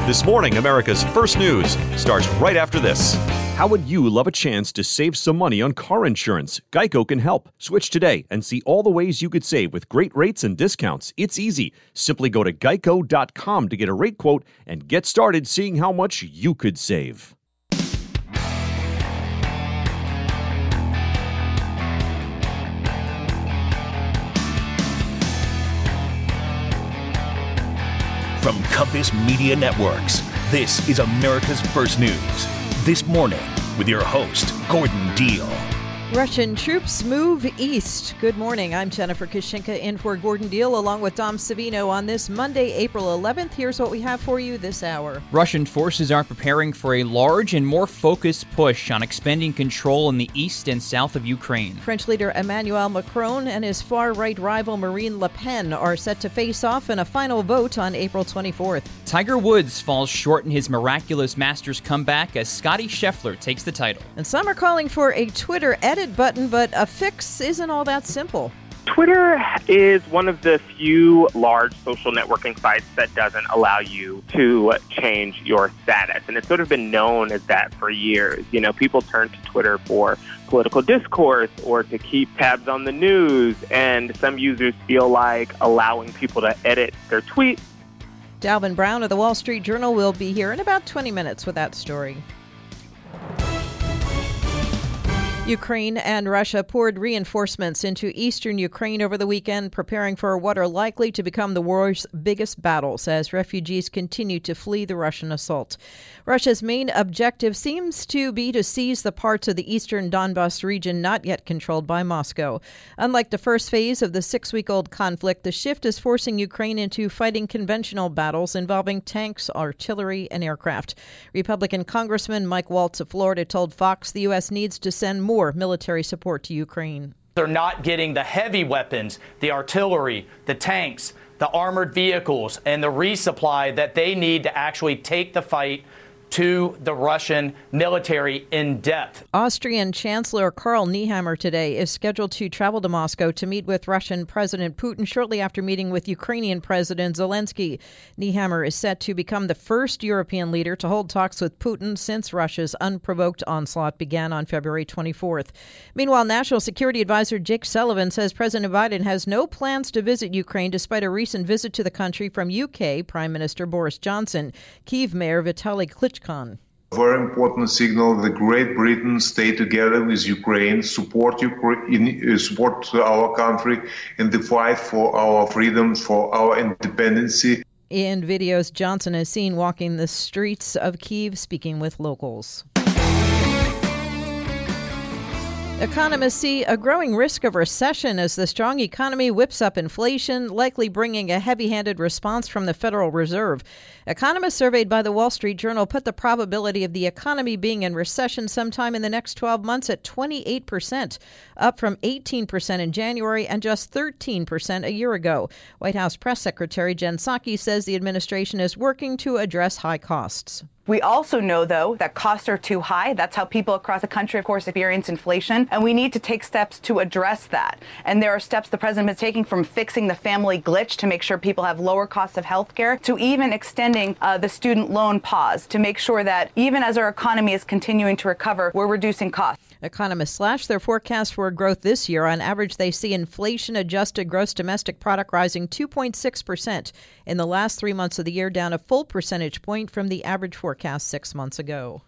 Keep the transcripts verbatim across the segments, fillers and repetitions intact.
This Morning, America's First News starts right after this. How would you love a chance to save some money on car insurance? Geico can help. Switch today and see all the ways you could save with great rates and discounts. It's easy. Simply go to geico dot com to get a rate quote and get started seeing how much you could save. From Compass Media Networks, this is America's First News. This Morning, with your host, Gordon Deal. Russian troops move east. Good morning. I'm Jennifer Kashinka in for Gordon Deal along with Dom Savino on this Monday, April eleventh. Here's what we have for you this hour. Russian forces are preparing for a large and more focused push on expanding control in the east and south of Ukraine. French leader Emmanuel Macron and his far-right rival Marine Le Pen are set to face off in a final vote on April twenty-fourth. Tiger Woods falls short in his miraculous Masters comeback as Scottie Scheffler takes the title. And some are calling for a Twitter edit button, but a fix isn't all that simple. Twitter is one of the few large social networking sites that doesn't allow you to change your status. And it's sort of been known as that for years. You know, people turn to Twitter for political discourse or to keep tabs on the news. And some users feel like allowing people to edit their tweets. Dalvin Brown of the Wall Street Journal will be here in about twenty minutes with that story. Ukraine and Russia poured reinforcements into eastern Ukraine over the weekend, preparing for what are likely to become the war's biggest battles as refugees continue to flee the Russian assault. Russia's main objective seems to be to seize the parts of the eastern Donbas region not yet controlled by Moscow. Unlike the first phase of the six-week-old conflict, the shift is forcing Ukraine into fighting conventional battles involving tanks, artillery, and aircraft. Republican Congressman Mike Waltz of Florida told Fox the U S needs to send more military support to Ukraine. They're not getting the heavy weapons, the artillery, the tanks, the armored vehicles, and the resupply that they need to actually take the fight to the Russian military in depth. Austrian Chancellor Karl Nehammer today is scheduled to travel to Moscow to meet with Russian President Putin shortly after meeting with Ukrainian President Zelensky. Nehammer is set to become the first European leader to hold talks with Putin since Russia's unprovoked onslaught began on February twenty-fourth. Meanwhile, National Security Advisor Jake Sullivan says President Biden has no plans to visit Ukraine despite a recent visit to the country from U K Prime Minister Boris Johnson. Kyiv Mayor Vitaly Klitschko. Very important signal that Great Britain stay together with Ukraine, support Ukraine, support our country in the fight for our freedom, for our independence. In videos, Johnson is seen walking the streets of Kyiv, speaking with locals. Economists see a growing risk of recession as the strong economy whips up inflation, likely bringing a heavy-handed response from the Federal Reserve. Economists surveyed by the Wall Street Journal put the probability of the economy being in recession sometime in the next twelve months at twenty-eight percent, up from eighteen percent in January and just thirteen percent a year ago. White House Press Secretary Jen Psaki says the administration is working to address high costs. We also know, though, that costs are too high. That's how people across the country, of course, experience inflation. And we need to take steps to address that. And there are steps the president is taking, from fixing the family glitch to make sure people have lower costs of health care, to even extending uh, the student loan pause to make sure that even as our economy is continuing to recover, we're reducing costs. Economists slash their forecast for growth this year. On average, they see inflation-adjusted gross domestic product rising two point six percent in the last three months of the year, down a full percentage point from the average forecast six months ago.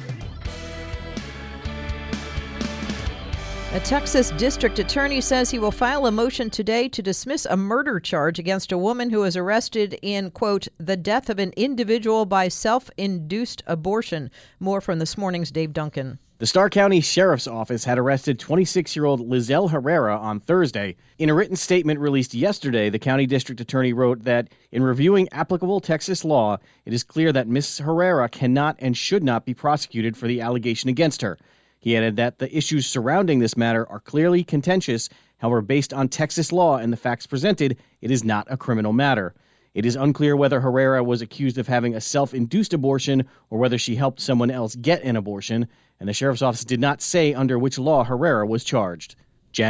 A Texas district attorney says he will file a motion today to dismiss a murder charge against a woman who was arrested in, quote, the death of an individual by self-induced abortion. More from this morning's Dave Duncan. The Starr County Sheriff's Office had arrested twenty-six-year-old Lizelle Herrera on Thursday. In a written statement released yesterday, the county district attorney wrote that in reviewing applicable Texas law, it is clear that Miz Herrera cannot and should not be prosecuted for the allegation against her. He added that the issues surrounding this matter are clearly contentious. However, based on Texas law and the facts presented, it is not a criminal matter. It is unclear whether Herrera was accused of having a self-induced abortion or whether she helped someone else get an abortion, and the sheriff's office did not say under which law Herrera was charged. Jen?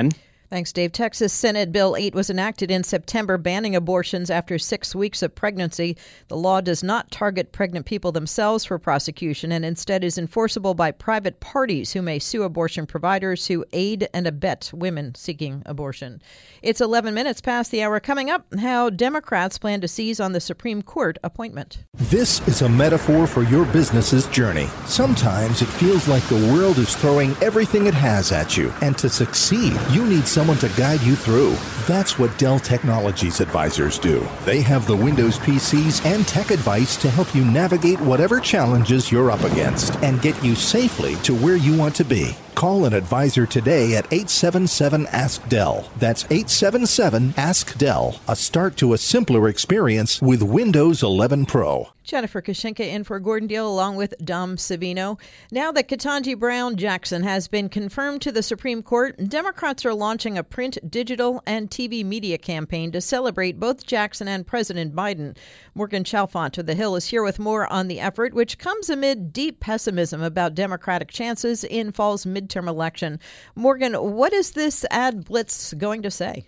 Thanks, Dave. Texas Senate Bill eight was enacted in September, banning abortions after six weeks of pregnancy. The law does not target pregnant people themselves for prosecution and instead is enforceable by private parties who may sue abortion providers who aid and abet women seeking abortion. It's eleven minutes past the hour. Coming up, how Democrats plan to seize on the Supreme Court appointment. This is a metaphor for your business's journey. Sometimes it feels like the world is throwing everything it has at you, and to succeed, you need someone to guide you through. That's what Dell Technologies advisors do. They have the Windows P Cs and tech advice to help you navigate whatever challenges you're up against and get you safely to where you want to be. Call an advisor today at eight seven seven, ask Dell. That's eight seven seven, ask Dell. A start to a simpler experience with Windows eleven Pro. Jennifer Kashinka in for Gordon Deal along with Dom Savino. Now that Ketanji Brown Jackson has been confirmed to the Supreme Court, Democrats are launching a print, digital, and T V media campaign to celebrate both Jackson and President Biden. Morgan Chalfant of The Hill is here with more on the effort, which comes amid deep pessimism about Democratic chances in fall's midterm election. Morgan, what is this ad blitz going to say?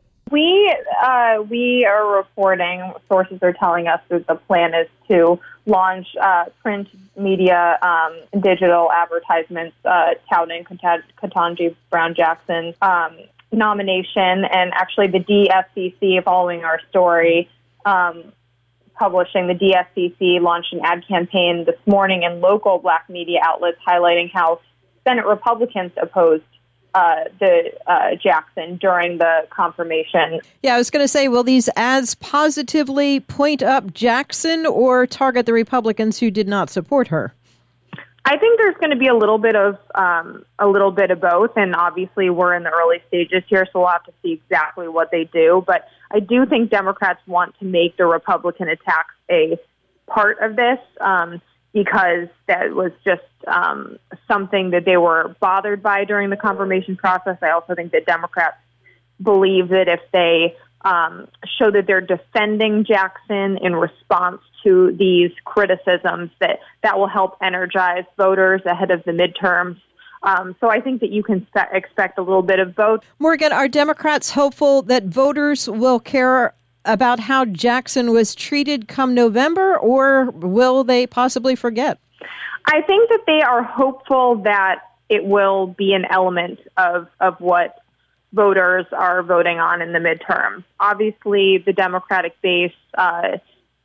We uh, we are reporting, sources are telling us that the plan is to launch uh, print media, um, digital advertisements uh, touting Ketanji Brown Jackson's um, nomination, and actually the D S C C, following our story, um, publishing, the D S C C launched an ad campaign this morning in local black media outlets highlighting how Senate Republicans opposed Uh, the uh, Jackson during the confirmation. Yeah, I was going to say, will these ads positively point up Jackson or target the Republicans who did not support her? I think there's going to be a little bit of um, a little bit of both, and obviously we're in the early stages here, so we'll have to see exactly what they do. But I do think Democrats want to make the Republican attacks a part of this. Um, because that was just um, something that they were bothered by during the confirmation process. I also think that Democrats believe that if they um, show that they're defending Jackson in response to these criticisms, that that will help energize voters ahead of the midterms. Um, so I think that you can spe- expect a little bit of both. Morgan, are Democrats hopeful that voters will care about how Jackson was treated come November, or will they possibly forget? I think that they are hopeful that it will be an element of, of what voters are voting on in the midterm. Obviously, the Democratic base uh,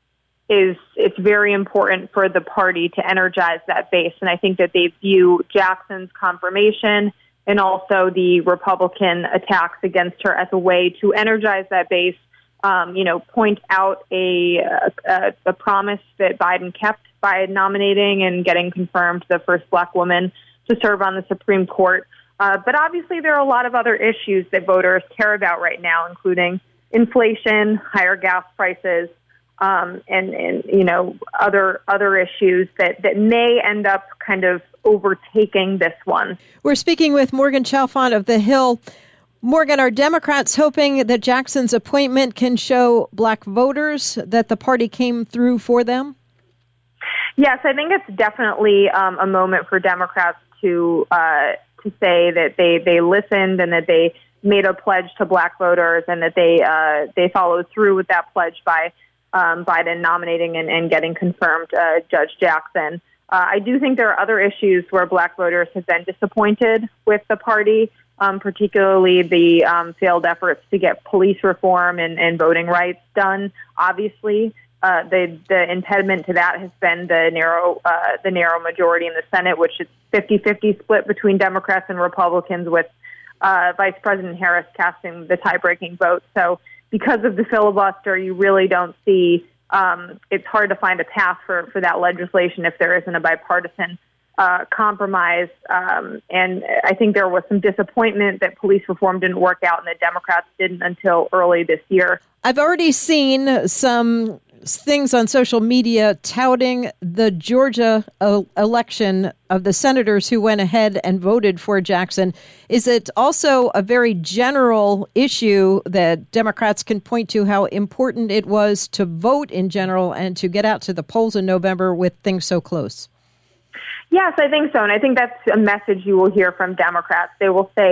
is it's very important for the party to energize that base, and I think that they view Jackson's confirmation and also the Republican attacks against her as a way to energize that base. Um, you know, point out a, a a promise that Biden kept by nominating and getting confirmed the first black woman to serve on the Supreme Court. Uh, but obviously there are a lot of other issues that voters care about right now, including inflation, higher gas prices, um, and, and, you know, other other issues that, that may end up kind of overtaking this one. We're speaking with Morgan Chalfant of The Hill. Morgan, are Democrats hoping that Jackson's appointment can show black voters that the party came through for them? Yes, I think it's definitely um, a moment for Democrats to uh, to say that they, they listened and that they made a pledge to black voters and that they uh, they followed through with that pledge by um, Biden nominating and, and getting confirmed uh, Judge Jackson. Uh, I do think there are other issues where black voters have been disappointed with the party. Um, particularly the um, failed efforts to get police reform and, and voting rights done. Obviously, uh, the the impediment to that has been the narrow uh, the narrow majority in the Senate, which is fifty-fifty split between Democrats and Republicans, with uh, Vice President Harris casting the tie-breaking vote. So because of the filibuster, you really don't see um, it's hard to find a path for, for that legislation if there isn't a bipartisan Uh, compromise, um, and I think there was some disappointment that police reform didn't work out and the Democrats didn't until early this year. I've already seen some things on social media touting the Georgia uh, election of the senators who went ahead and voted for Jackson. Is it also a very general issue that Democrats can point to how important it was to vote in general and to get out to the polls in November with things so close? Yes, I think so. And I think that's a message you will hear from Democrats. They will say,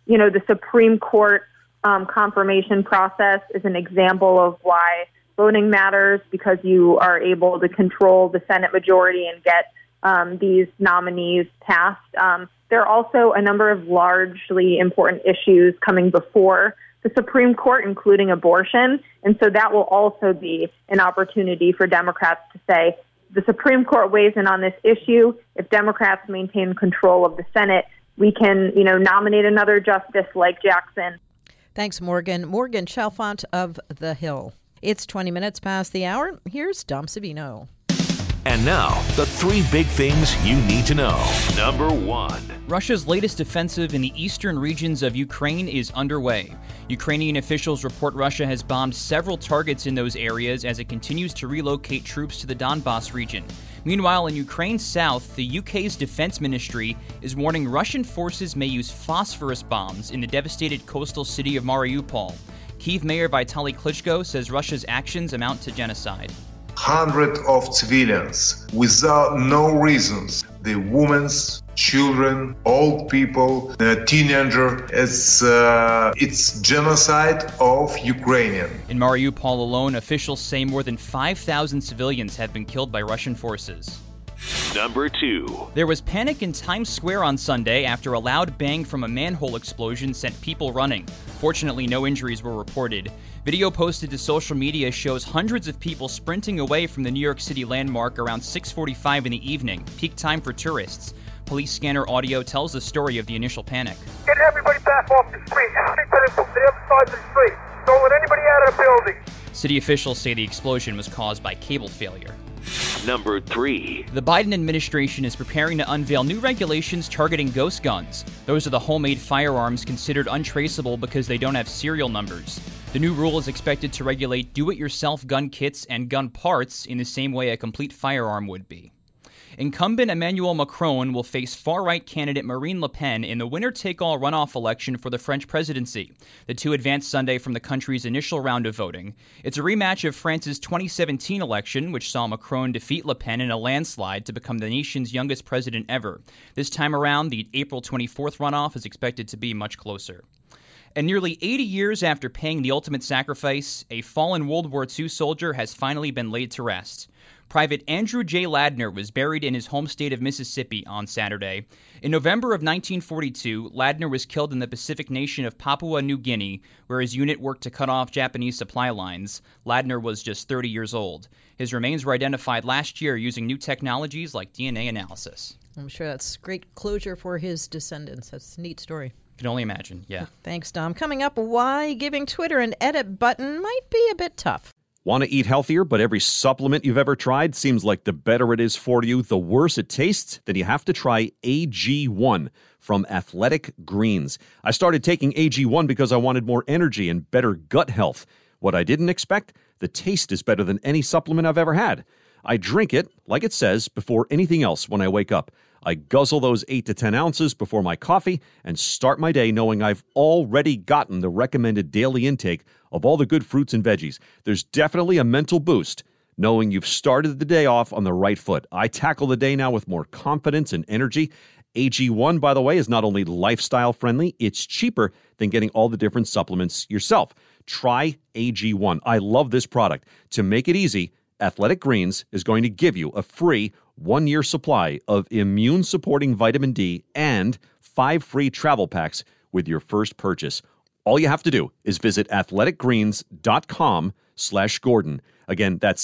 you know, the Supreme Court um, confirmation process is an example of why voting matters, because you are able to control the Senate majority and get um, these nominees passed. Um, there are also a number of largely important issues coming before the Supreme Court, including abortion. And so that will also be an opportunity for Democrats to say, the Supreme Court weighs in on this issue. If Democrats maintain control of the Senate, we can, you know, nominate another justice like Jackson. Thanks, Morgan. Morgan Chalfant of The Hill. It's twenty minutes past the hour. Here's Dom Savino. And now, the three big things you need to know. Number one. Russia's latest offensive in the eastern regions of Ukraine is underway. Ukrainian officials report Russia has bombed several targets in those areas as it continues to relocate troops to the Donbas region. Meanwhile, in Ukraine's south, the U K's defense ministry is warning Russian forces may use phosphorus bombs in the devastated coastal city of Mariupol. Kyiv Mayor Vitaly Klitschko says Russia's actions amount to genocide. Hundreds of civilians without no reasons. The women, children, old people, the teenager. It's, uh, it's genocide of Ukrainian. In Mariupol alone, officials say more than five thousand civilians have been killed by Russian forces. Number two. There was panic in Times Square on Sunday after a loud bang from a manhole explosion sent people running. Fortunately, no injuries were reported. Video posted to social media shows hundreds of people sprinting away from the New York City landmark around six forty-five in the evening, peak time for tourists. Police scanner audio tells the story of the initial panic. Get everybody back off the street. Everybody to the other side of the street. Don't let anybody out of the building. City officials say the explosion was caused by cable failure. Number three. The Biden administration is preparing to unveil new regulations targeting ghost guns. Those are the homemade firearms considered untraceable because they don't have serial numbers. The new rule is expected to regulate do-it-yourself gun kits and gun parts in the same way a complete firearm would be. Incumbent Emmanuel Macron will face far-right candidate Marine Le Pen in the winner-take-all runoff election for the French presidency. The two advanced Sunday from the country's initial round of voting. It's a rematch of France's twenty seventeen election, which saw Macron defeat Le Pen in a landslide to become the nation's youngest president ever. This time around, the April twenty-fourth runoff is expected to be much closer. And nearly eighty years after paying the ultimate sacrifice, a fallen World War Two soldier has finally been laid to rest. Private Andrew J. Ladner was buried in his home state of Mississippi on Saturday. In November of nineteen forty-two, Ladner was killed in the Pacific nation of Papua New Guinea, where his unit worked to cut off Japanese supply lines. Ladner was just thirty years old. His remains were identified last year using new technologies like D N A analysis. I'm sure that's great closure for his descendants. That's a neat story. Can only imagine, yeah. Thanks, Dom. Coming up, why giving Twitter an edit button might be a bit tough. Want to eat healthier, but every supplement you've ever tried seems like the better it is for you, the worse it tastes? Then you have to try A G one from Athletic Greens. I started taking A G one because I wanted more energy and better gut health. What I didn't expect? The taste is better than any supplement I've ever had. I drink it, like it says, before anything else when I wake up. I guzzle those eight to ten ounces before my coffee and start my day knowing I've already gotten the recommended daily intake of all the good fruits and veggies. There's definitely a mental boost knowing you've started the day off on the right foot. I tackle the day now with more confidence and energy. A G one, by the way, is not only lifestyle friendly, it's cheaper than getting all the different supplements yourself. Try A G one. I love this product. To make it easy, Athletic Greens is going to give you a free one-year supply of immune-supporting vitamin D and five free travel packs with your first purchase. All you have to do is visit athleticgreens.com slash Gordon. Again, that's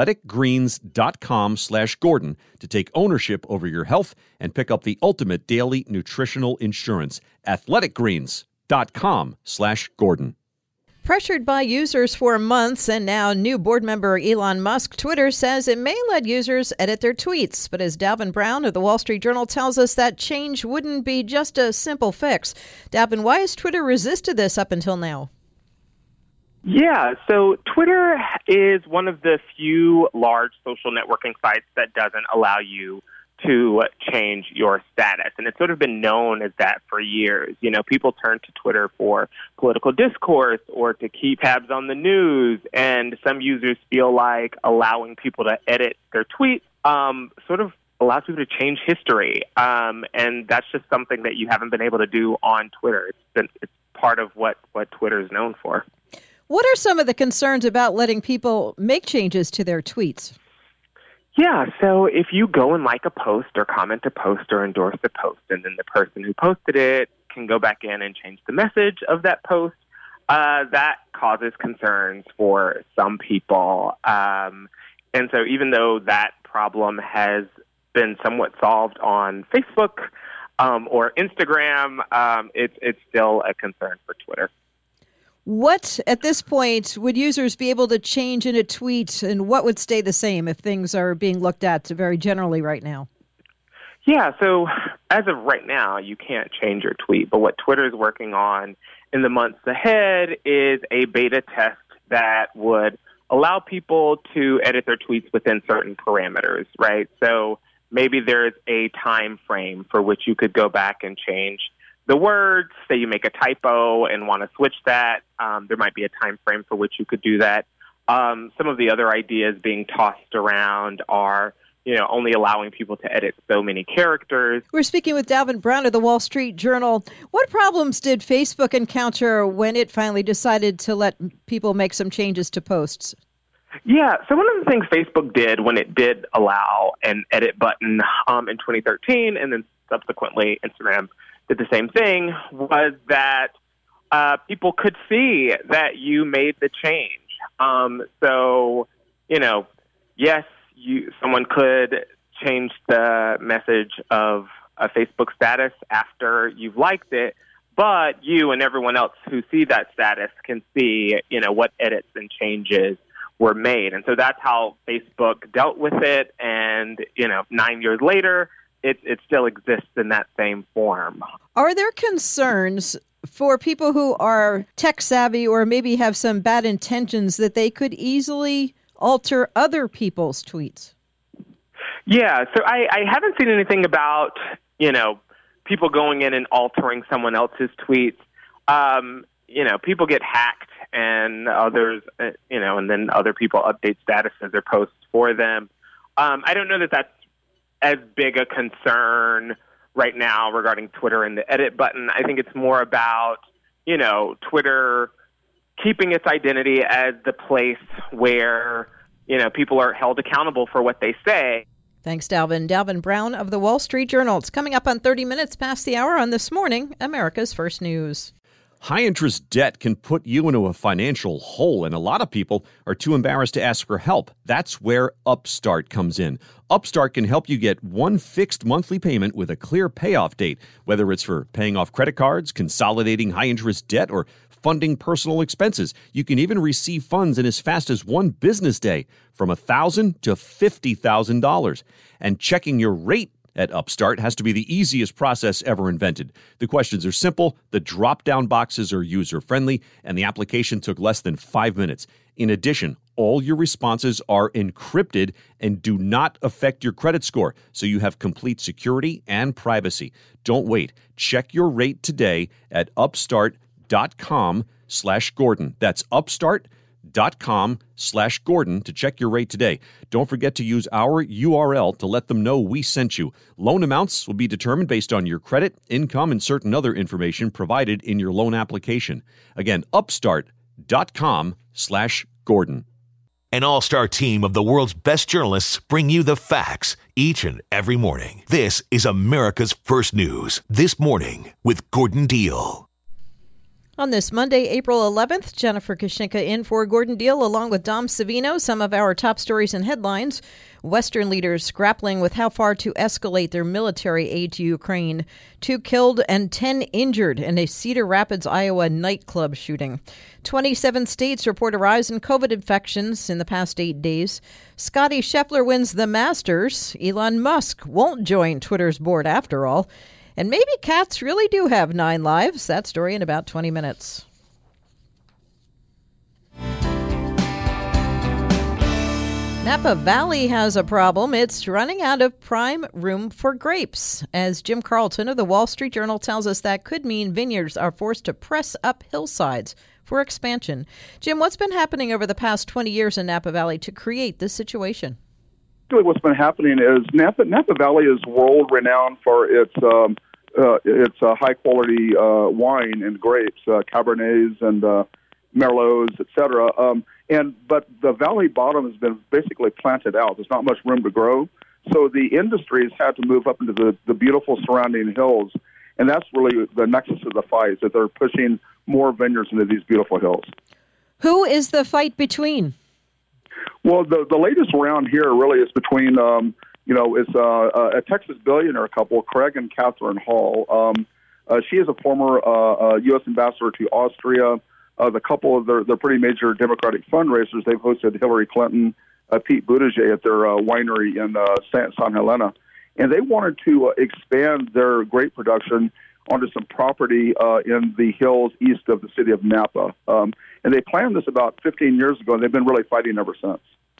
athleticgreens.com slash Gordon to take ownership over your health and pick up the ultimate daily nutritional insurance. athleticgreens.com slash Gordon. Pressured by users for months and now new board member Elon Musk, Twitter says it may let users edit their tweets. But as Dalvin Brown of the Wall Street Journal tells us, that change wouldn't be just a simple fix. Dalvin, why has Twitter resisted this up until now? Yeah, so Twitter is one of the few large social networking sites that doesn't allow you to change your status. And it's sort of been known as that for years. You know, people turn to Twitter for political discourse or to keep tabs on the news. And some users feel like allowing people to edit their tweets um, sort of allows people to change history. Um, and that's just something that you haven't been able to do on Twitter. It's been, it's part of what, what Twitter is known for. What are some of the concerns about letting people make changes to their tweets? Yeah, so if you go and like a post or comment a post or endorse a post, and then the person who posted it can go back in and change the message of that post, uh, that causes concerns for some people. Um, and so even though that problem has been somewhat solved on Facebook um, or Instagram, um, it's it's still a concern for Twitter. What, at this point, would users be able to change in a tweet, and what would stay the same if things are being looked at very generally right now? Yeah, so as of right now, you can't change your tweet. But what Twitter is working on in the months ahead is a beta test that would allow people to edit their tweets within certain parameters, right? So maybe there's a time frame for which you could go back and change the words. Say you make a typo and want to switch that. Um, there might be a time frame for which you could do that. Um, some of the other ideas being tossed around are, you know, only allowing people to edit so many characters. We're speaking with Dalvin Brown of the Wall Street Journal. What problems did Facebook encounter when it finally decided to let people make some changes to posts? Yeah, so one of the things Facebook did when it did allow an edit button um, in twenty thirteen, and then subsequently Instagram did the same thing, was that uh, people could see that you made the change. Um, so, you know, yes, you someone could change the message of a Facebook status after you've liked it, but you and everyone else who see that status can see, you know, what edits and changes were made. And so that's how Facebook dealt with it. And, you know, nine years later, it, it still exists in that same form. Are there concerns for people who are tech savvy or maybe have some bad intentions that they could easily alter other people's tweets? Yeah, so I, I haven't seen anything about, you know, people going in and altering someone else's tweets. Um, you know, people get hacked and others, uh, you know, and then other people update statuses or posts for them. Um, I don't know that that's as big a concern right now regarding Twitter and the edit button. I think it's more about, you know, Twitter keeping its identity as the place where, you know, people are held accountable for what they say. Thanks, Dalvin. Dalvin Brown of the Wall Street Journal. It's coming up on thirty minutes past the hour on This Morning, America's First News. High-interest debt can put you into a financial hole, and a lot of people are too embarrassed to ask for help. That's where Upstart comes in. Upstart can help you get one fixed monthly payment with a clear payoff date, whether it's for paying off credit cards, consolidating high-interest debt, or funding personal expenses. You can even receive funds in as fast as one business day, from one thousand dollars to fifty thousand dollars. And checking your rate at Upstart has to be the easiest process ever invented. The questions are simple, the drop-down boxes are user-friendly, and the application took less than five minutes. In addition, all your responses are encrypted and do not affect your credit score, so you have complete security and privacy. Don't wait. Check your rate today at upstart.com slash Gordon. That's upstart.com slash Gordon to check your rate today. Don't forget to use our U R L to let them know we sent you. Loan amounts will be determined based on your credit, income, and certain other information provided in your loan application. Again, upstart.com slash Gordon. An all-star team of the world's best journalists bring you the facts each and every morning. This is America's First News. This Morning with Gordon Deal. On this Monday, April eleventh, Jennifer Kashinka in for Gordon Deal, along with Dom Savino. Some of our top stories and headlines. Western leaders grappling with how far to escalate their military aid to Ukraine. Two killed and ten injured in a Cedar Rapids, Iowa nightclub shooting. twenty-seven states report a rise in COVID infections in the past eight days. Scottie Scheffler wins the Masters. Elon Musk won't join Twitter's board after all. And maybe cats really do have nine lives. That story in about twenty minutes. Napa Valley has a problem. It's running out of prime room for grapes. As Jim Carlton of the Wall Street Journal tells us, that could mean vineyards are forced to press up hillsides for expansion. Jim, what's been happening over the past twenty years in Napa Valley to create this situation? basically what's been happening is Napa, Napa Valley is world-renowned for its um, uh, its uh, high-quality uh, wine and grapes, uh, Cabernets and uh, Merlots, et cetera. Um, and but the valley bottom has been basically planted out. There's not much room to grow. So the industries had to move up into the, the beautiful surrounding hills. And that's really the nexus of the fight, is that they're pushing more vineyards into these beautiful hills. Who is the fight between? Well, the the latest round here really is between, um, you know, it's uh, a Texas billionaire couple, Craig and Catherine Hall. Um, uh, she is a former uh, uh, U S ambassador to Austria. Uh, the couple of their, their pretty major Democratic fundraisers, they've hosted Hillary Clinton, uh, Pete Buttigieg at their uh, winery in uh, San, San Helena. And they wanted to uh, expand their grape production onto some property uh, in the hills east of the city of Napa. Um, and they planned this about fifteen years ago, and they've been really fighting ever since.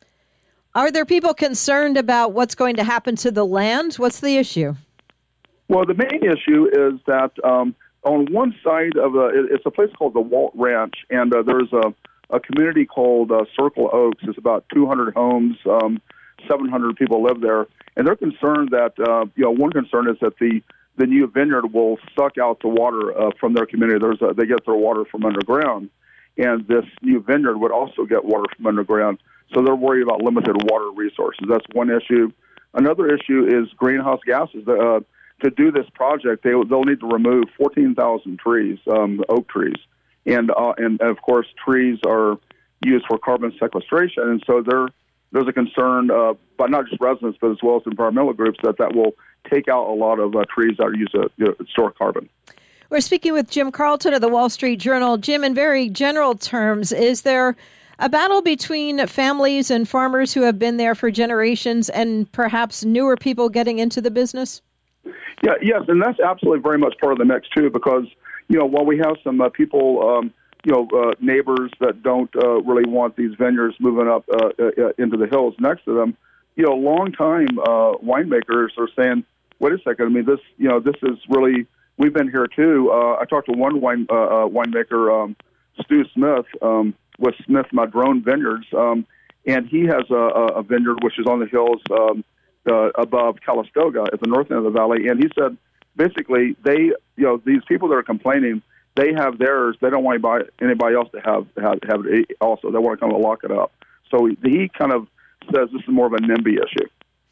Are there people concerned about what's going to happen to the land? What's the issue? Well, the main issue is that um, on one side of the, it's a place called the Walt Ranch, and uh, there's a, a community called uh, Circle Oaks. It's about two hundred homes, um, seven hundred people live there, and they're concerned that, uh, you know, one concern is that the, the new vineyard will suck out the water uh, from their community. There's a, they get their water from underground, and this new vineyard would also get water from underground. So they're worried about limited water resources. That's one issue. Another issue is greenhouse gases. Uh, to do this project, they, they'll need to remove fourteen thousand trees, um, oak trees. And, uh, and, of course, trees are used for carbon sequestration. And so there, there's a concern uh, by not just residents, but as well as environmental groups, that that will take out a lot of uh, trees that are used to you know, store carbon. We're speaking with Jim Carlton of the Wall Street Journal. Jim, in very general terms, is there a battle between families and farmers who have been there for generations and perhaps newer people getting into the business? Yeah, yes, and that's absolutely very much part of the mix, too, because, you know, while we have some uh, people, um, you know, uh, neighbors that don't uh, really want these vineyards moving up uh, uh, into the hills next to them, you know, long-time uh, winemakers are saying, wait a second, I mean, this, you know, this is really, we've been here, too. Uh, I talked to one wine uh, uh, winemaker, um, Stu Smith, um, with Smith Madrone Vineyards, um, and he has a, a vineyard which is on the hills um, uh, above Calistoga at the north end of the valley, and he said, basically, they, you know, these people that are complaining, they have theirs. They don't want anybody, anybody else to have, have have it also. They want to come and lock it up. So he, he kind of says this is more of a NIMBY issue.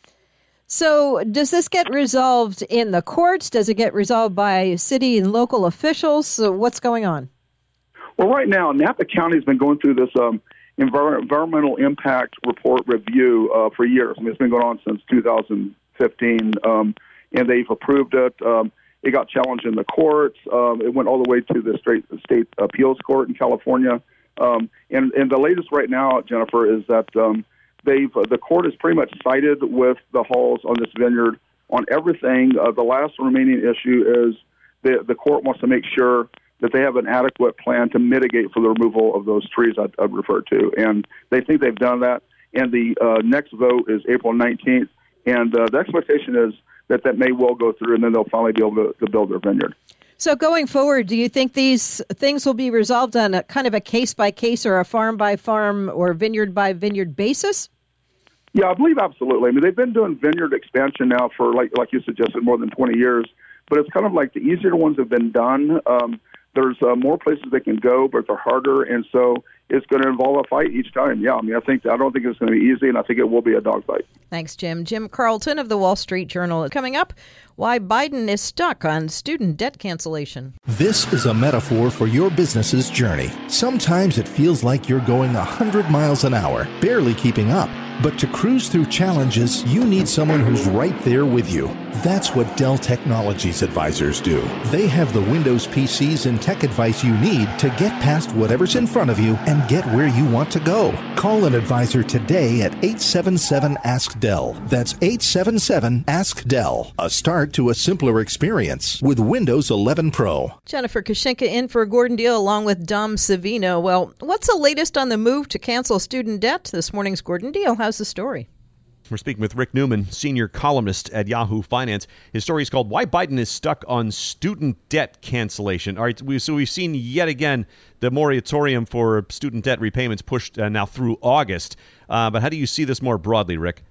So does this get resolved in the courts? Does it get resolved by city and local officials? So what's going on? Well, right now, Napa County has been going through this um, envir- environmental impact report review uh, for years. I mean, it's been going on since two thousand fifteen, um, and they've approved it. Um, it got challenged in the courts. Um, it went all the way to the state, state appeals court in California. Um, and, and the latest right now, Jennifer, is that um, they've uh, the court has pretty much sided with the Halls on this vineyard on everything. Uh, the last remaining issue is the, the court wants to make sure that they have an adequate plan to mitigate for the removal of those trees I, I referred to. And they think they've done that. And the uh, next vote is April nineteenth. And uh, the expectation is that that may well go through, and then they'll finally be able to, to build their vineyard. So going forward, do you think these things will be resolved on a kind of a case-by-case or a farm-by-farm or vineyard-by-vineyard basis? Yeah, I believe absolutely. I mean, they've been doing vineyard expansion now for, like like you suggested, more than twenty years. But it's kind of like the easier ones have been done. Um, there's uh, more places they can go, but they're harder, and so it's going to involve a fight each time. Yeah, I mean, I think I don't think it's going to be easy, and I think it will be a dogfight. Thanks, Jim. Jim Carlton of the Wall Street Journal. Coming up, why Biden is stuck on student debt cancellation. This is a metaphor for your business's journey. Sometimes it feels like you're going one hundred miles an hour, barely keeping up. But to cruise through challenges, you need someone who's right there with you. That's what Dell Technologies advisors do. They have the Windows P Cs and tech advice you need to get past whatever's in front of you and get where you want to go. Call an advisor today at eight seven seven, ask Dell. That's eight seven seven, ask Dell. A start to a simpler experience with Windows eleven Pro. Jennifer Kashinka in for Gordon Deal along with Dom Savino. Well, what's the latest on the move to cancel student debt? This morning's Gordon Deal. How's the story? We're speaking with Rick Newman, senior columnist at Yahoo Finance. His story is called Why Biden is Stuck on Student Debt Cancellation. All right, we, so we've seen yet again the moratorium for student debt repayments pushed uh, now through August. Uh, but how do you see this more broadly, Rick?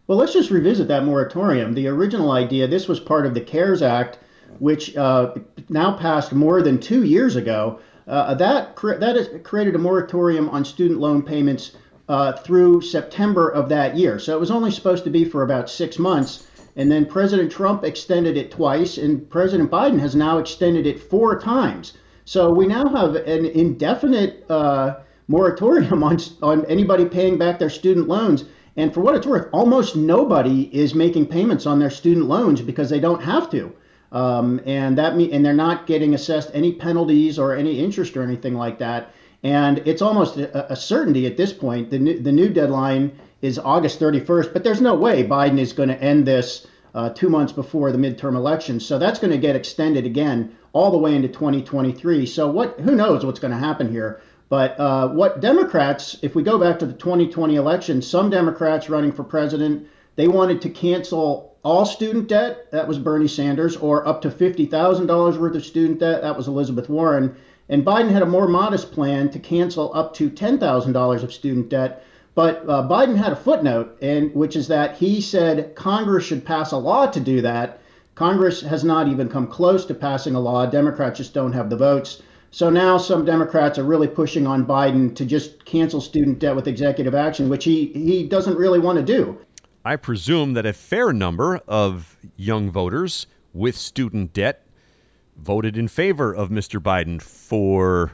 Well, let's just revisit that moratorium. The original idea, this was part of the CARES Act, which uh, now passed more than two years ago. Uh, that cre- that has created a moratorium on student loan payments uh, through September of that year. So it was only supposed to be for about six months. And then President Trump extended it twice, and President Biden has now extended it four times. So we now have an indefinite uh, moratorium on on anybody paying back their student loans. And for what it's worth, almost nobody is making payments on their student loans because they don't have to. Um, and that mean, and they're not getting assessed any penalties or any interest or anything like that. And it's almost a, a certainty at this point. The new, the new deadline is August thirty-first, but there's no way Biden is going to end this uh, two months before the midterm elections. So that's going to get extended again all the way into twenty twenty-three. So what? Who knows what's going to happen here? But uh, what Democrats, if we go back to the twenty twenty election, some Democrats running for president, they wanted to cancel all student debt. That was Bernie Sanders, or up to fifty thousand dollars worth of student debt. That was Elizabeth Warren. And Biden had a more modest plan to cancel up to ten thousand dollars of student debt. But uh, Biden had a footnote, and which is that he said Congress should pass a law to do that. Congress has not even come close to passing a law. Democrats just don't have the votes. So now some Democrats are really pushing on Biden to just cancel student debt with executive action, which he, he doesn't really want to do. I presume that a fair number of young voters with student debt voted in favor of Mister Biden for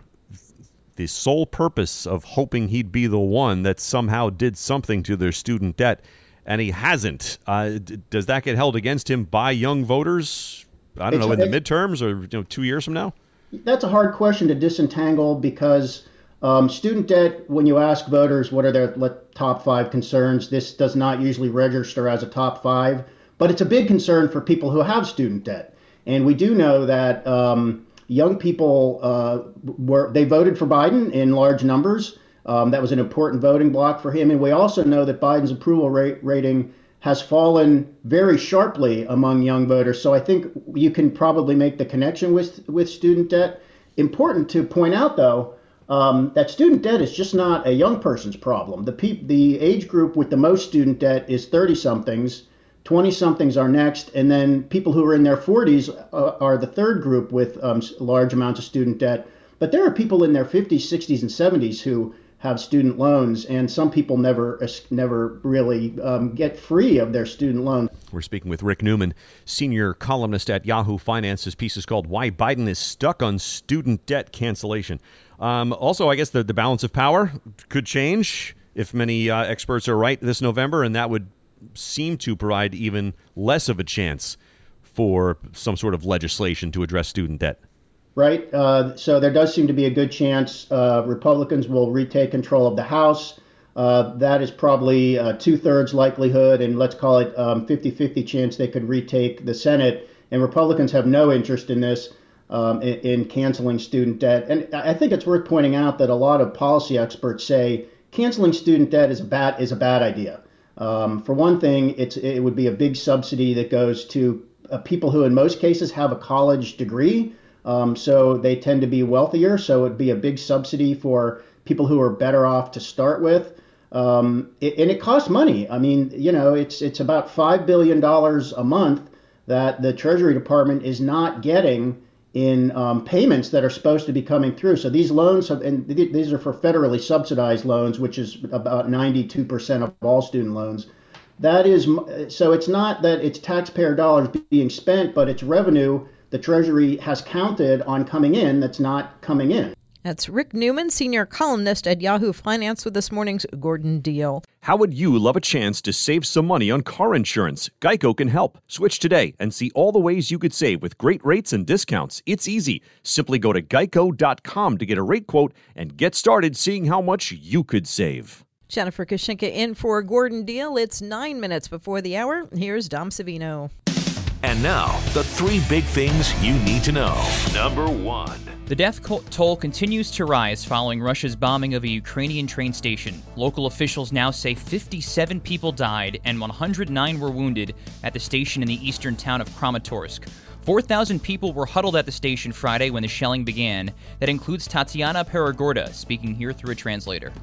the sole purpose of hoping he'd be the one that somehow did something to their student debt, and he hasn't. Uh, d- does that get held against him by young voters? I don't It's- know, in the it- midterms or you know, two years from now? That's a hard question to disentangle because um, student debt, when you ask voters what are their le- top five concerns, this does not usually register as a top five, but it's a big concern for people who have student debt. And we do know that um, young people, uh, were they voted for Biden in large numbers. Um, that was an important voting bloc for him. And we also know that Biden's approval rate rating has fallen very sharply among young voters. So I think you can probably make the connection with, with student debt. Important to point out, though, um, that student debt is just not a young person's problem. The pe- the age group with the most student debt is thirty-somethings, twenty-somethings are next, and then people who are in their forties uh, are the third group with um, large amounts of student debt. But there are people in their fifties, sixties, and seventies who have student loans, and some people never never really um, get free of their student loan. We're speaking with Rick Newman, senior columnist at Yahoo Finance. His piece is called Why Biden is Stuck on Student Debt Cancellation. Um, also, I guess the, the balance of power could change if many uh, experts are right this November, and that would seem to provide even less of a chance for some sort of legislation to address student debt. Right. Uh, so there does seem to be a good chance uh, Republicans will retake control of the House. Uh, that is probably a two-thirds likelihood, and let's call it um, fifty-fifty chance they could retake the Senate. And Republicans have no interest in this, um, in, in canceling student debt. And I think it's worth pointing out that a lot of policy experts say canceling student debt is a bad is a bad idea. Um, for one thing, it's it would be a big subsidy that goes to uh, people who, in most cases, have a college degree. Um, so they tend to be wealthier. So it'd be a big subsidy for people who are better off to start with. Um, it, and it costs money. I mean, you know, it's it's about five billion dollars a month that the Treasury Department is not getting in um, payments that are supposed to be coming through. So these loans have, and th- these are for federally subsidized loans, which is about ninety-two percent of all student loans. That is, so it's not that it's taxpayer dollars being spent, but it's revenue the Treasury has counted on coming in that's not coming in. That's Rick Newman, senior columnist at Yahoo Finance, with this morning's Gordon Deal. How would you love a chance to save some money on car insurance? Geico can help. Switch today and see all the ways you could save with great rates and discounts. It's easy. Simply go to geico dot com to get a rate quote and get started seeing how much you could save. Jennifer Kashinka in for Gordon Deal. It's nine minutes before the hour. Here's Dom Savino. And now, the three big things you need to know. Number one. The death toll continues to rise following Russia's bombing of a Ukrainian train station. Local officials now say fifty-seven people died and one hundred nine were wounded at the station in the eastern town of Kramatorsk. four thousand people were huddled at the station Friday when the shelling began. That includes Tatiana Peragorda, speaking here through a translator.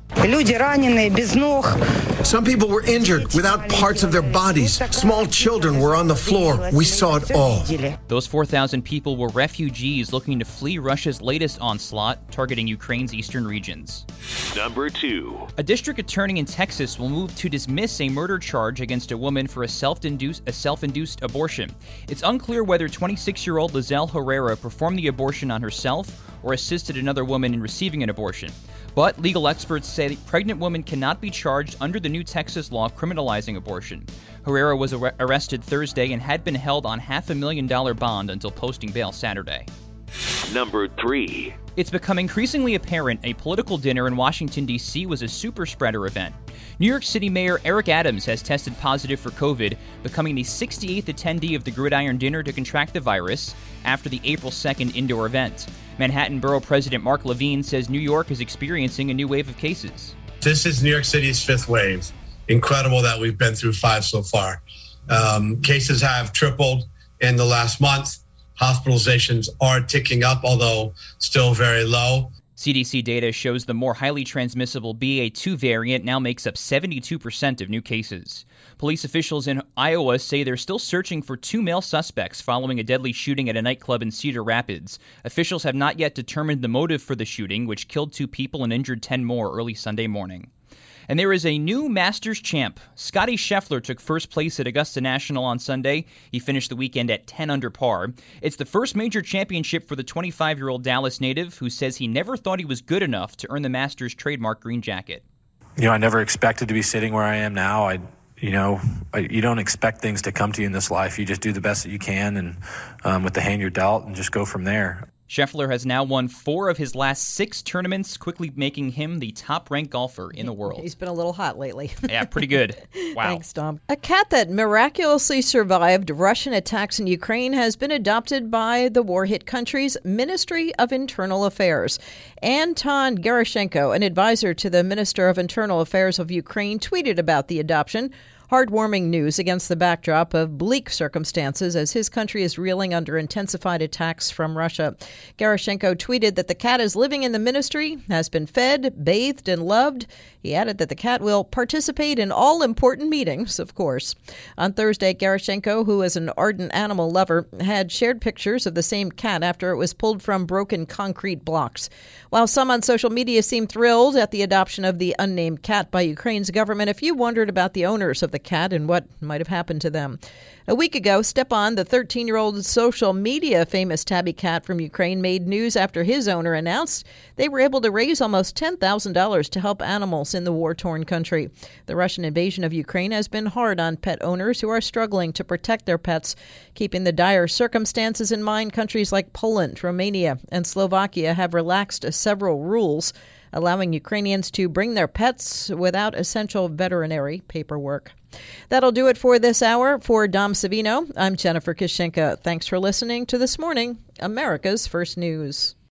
Some people were injured without parts of their bodies. Small children were on the floor. We saw it all. Those four thousand people were refugees looking to flee Russia's latest onslaught, targeting Ukraine's eastern regions. Number two. A district attorney in Texas will move to dismiss a murder charge against a woman for a self-induced, a self-induced abortion. It's unclear whether twenty-six-year-old Lizelle Herrera performed the abortion on herself or assisted another woman in receiving an abortion. But legal experts say pregnant women cannot be charged under the new Texas law criminalizing abortion. Herrera was ar- arrested Thursday and had been held on half a million dollar bond until posting bail Saturday. Number three. It's become increasingly apparent a political dinner in Washington, D C was a super spreader event. New York City Mayor Eric Adams has tested positive for COVID, becoming the sixty-eighth attendee of the Gridiron Dinner to contract the virus after the April second indoor event. Manhattan Borough President Mark Levine says New York is experiencing a new wave of cases. This is New York City's fifth wave. Incredible that we've been through five so far. Um, cases have tripled in the last month. Hospitalizations are ticking up, although still very low. C D C data shows the more highly transmissible B A two variant now makes up seventy-two percent of new cases. Police officials in Iowa say they're still searching for two male suspects following a deadly shooting at a nightclub in Cedar Rapids. Officials have not yet determined the motive for the shooting, which killed two people and injured ten more early Sunday morning. And there is a new Masters champ. Scottie Scheffler took first place at Augusta National on Sunday. He finished the weekend at ten under par. It's the first major championship for the twenty-five-year-old Dallas native, who says he never thought he was good enough to earn the Masters trademark green jacket. You know, I never expected to be sitting where I am now. I, you know, I, you don't expect things to come to you in this life. You just do the best that you can, and um, with the hand you're dealt, and just go from there. Scheffler has now won four of his last six tournaments, quickly making him the top-ranked golfer in the world. He's been a little hot lately. Yeah, pretty good. Wow. Thanks, Tom. A cat that miraculously survived Russian attacks in Ukraine has been adopted by the war-hit country's Ministry of Internal Affairs. Anton Gerashenko, an advisor to the Minister of Internal Affairs of Ukraine, tweeted about the adoption. Heartwarming news against the backdrop of bleak circumstances as his country is reeling under intensified attacks from Russia. Gerashenko tweeted that the cat is living in the ministry, has been fed, bathed, and loved. He added that the cat will participate in all important meetings, of course. On Thursday, Gerashenko, who is an ardent animal lover, had shared pictures of the same cat after it was pulled from broken concrete blocks. While some on social media seemed thrilled at the adoption of the unnamed cat by Ukraine's government, a few wondered about the owners of the cat and what might have happened to them. A week ago, Stepan, the thirteen-year-old social media famous tabby cat from Ukraine, made news after his owner announced they were able to raise almost ten thousand dollars to help animals in the war-torn country. The Russian invasion of Ukraine has been hard on pet owners who are struggling to protect their pets. Keeping the dire circumstances in mind, countries like Poland, Romania, and Slovakia have relaxed several rules, allowing Ukrainians to bring their pets without essential veterinary paperwork. That'll do it for this hour. For Dom Savino, I'm Jennifer Kishenka. Thanks for listening to This Morning, America's First News.